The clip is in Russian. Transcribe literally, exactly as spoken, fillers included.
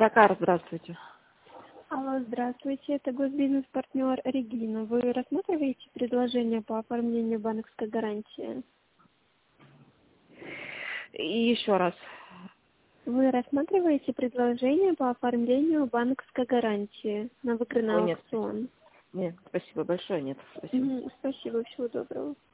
Дакар, здравствуйте. Алло, здравствуйте, это госбизнес-партнер Регина. Вы рассматриваете предложение по оформлению банковской гарантии? И еще раз. Вы рассматриваете предложение по оформлению банковской гарантии на выигранный Ой, нет, аукцион? нет, спасибо большое, нет, спасибо. Мгм, спасибо, всего доброго.